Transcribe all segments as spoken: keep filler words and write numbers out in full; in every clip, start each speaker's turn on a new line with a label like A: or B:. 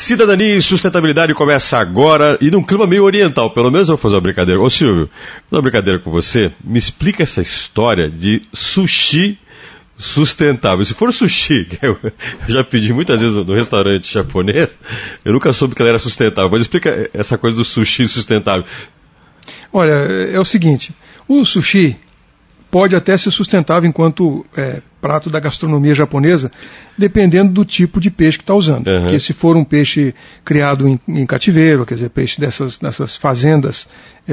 A: Cidadania e Sustentabilidade começa agora e num clima meio oriental. Pelo menos eu vou fazer uma brincadeira. Ô Silvio, vou fazer uma brincadeira com você. Me explica essa história de sushi sustentável. Se for sushi, que eu já pedi muitas vezes no restaurante japonês, eu nunca soube que ela era sustentável. Mas explica essa coisa do sushi sustentável.
B: Olha, é o seguinte, o sushi pode até ser sustentável enquanto é, prato da gastronomia japonesa, dependendo do tipo de peixe que está usando. Uhum. Porque se for um peixe criado em, em cativeiro, quer dizer, peixe dessas, dessas fazendas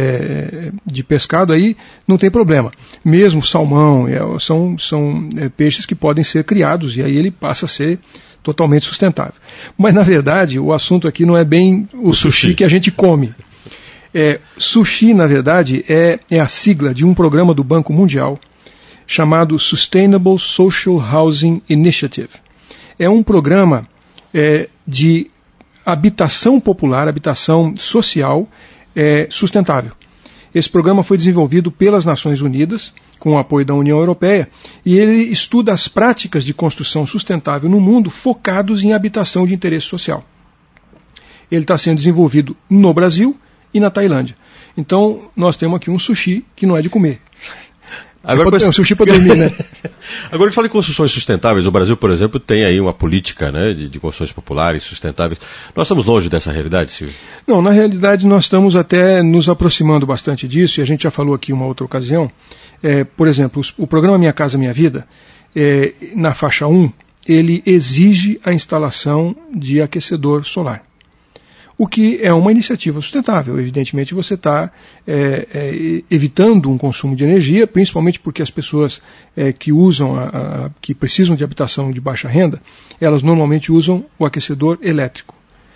B: é, de pescado, aí não tem problema. Mesmo salmão, é, são, são é, peixes que podem ser criados, e aí ele passa a ser totalmente sustentável. Mas, na verdade, o assunto aqui não é bem o, o sushi, sushi que a gente come. É, sushi, na verdade, é, é a sigla de um programa do Banco Mundial chamado Sustainable Social Housing Initiative. É um programa é, de habitação popular, habitação social é, sustentável. Esse programa foi desenvolvido pelas Nações Unidas, com o apoio da União Europeia, e ele estuda as práticas de construção sustentável no mundo focados em habitação de interesse social. Ele está sendo desenvolvido no Brasil e na Tailândia. Então, nós temos aqui um sushi que não é de comer.
A: Agora,
B: é um sushi para dormir, né?
A: Agora, que fala em construções sustentáveis, o Brasil, por exemplo, tem aí uma política, né, de, de construções populares sustentáveis. Nós estamos longe dessa realidade, Silvio?
B: Não, na realidade nós estamos até nos aproximando bastante disso, e a gente já falou aqui uma outra ocasião. É, por exemplo, os, o programa Minha Casa Minha Vida, é, na faixa um, ele exige a instalação de aquecedor solar. O que é uma iniciativa sustentável. Evidentemente você está é, é, evitando um consumo de energia, principalmente porque as pessoas é, que usam, a, a, que precisam de habitação de baixa renda, elas normalmente usam o aquecedor elétrico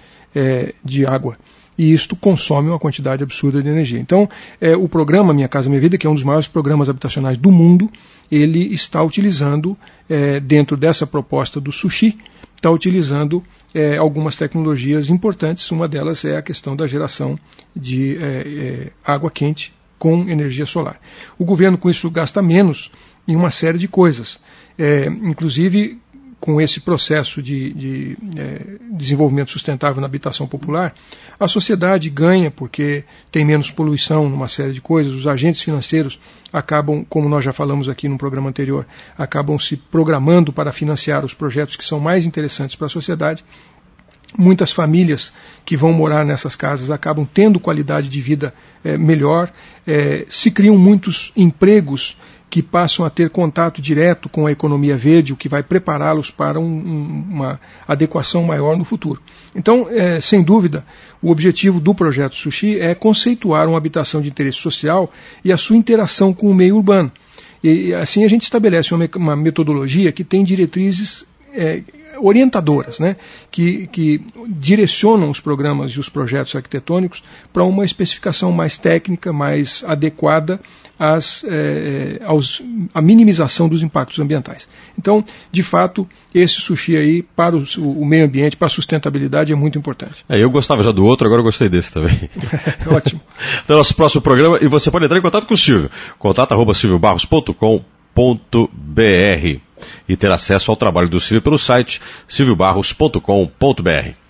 B: é, de água. E isto consome uma quantidade absurda de energia. Então, é, o programa Minha Casa Minha Vida, que é um dos maiores programas habitacionais do mundo, ele está utilizando, é, dentro dessa proposta do sushi, está utilizando é, algumas tecnologias importantes. Uma delas é a questão da geração de é, é, água quente com energia solar. O governo com isso gasta menos em uma série de coisas. É, inclusive, com esse processo de, de é, desenvolvimento sustentável na habitação popular, a sociedade ganha porque tem menos poluição numa série de coisas, os agentes financeiros acabam, como nós já falamos aqui no programa anterior, acabam se programando para financiar os projetos que são mais interessantes para a sociedade. Muitas famílias que vão morar nessas casas acabam tendo qualidade de vida é, melhor, é, se criam muitos empregos que passam a ter contato direto com a economia verde, o que vai prepará-los para um, um, uma adequação maior no futuro. Então, é, sem dúvida, o objetivo do projeto Sushi é conceituar uma habitação de interesse social e a sua interação com o meio urbano. E assim a gente estabelece uma, uma metodologia que tem diretrizes é, orientadoras, né, que, que direcionam os programas e os projetos arquitetônicos para uma especificação mais técnica, mais adequada às, é, aos, à minimização dos impactos ambientais. Então, de fato, esse sushi aí para o, o meio ambiente, para a sustentabilidade, é muito importante.
A: É, eu gostava já do outro, agora eu gostei desse também.
B: Ótimo.
A: Até o nosso próximo programa, e você pode entrar em contato com o Silvio. Contato arroba silvio barros ponto com ponto br e ter acesso ao trabalho do Silvio pelo site silvio barros ponto com ponto br.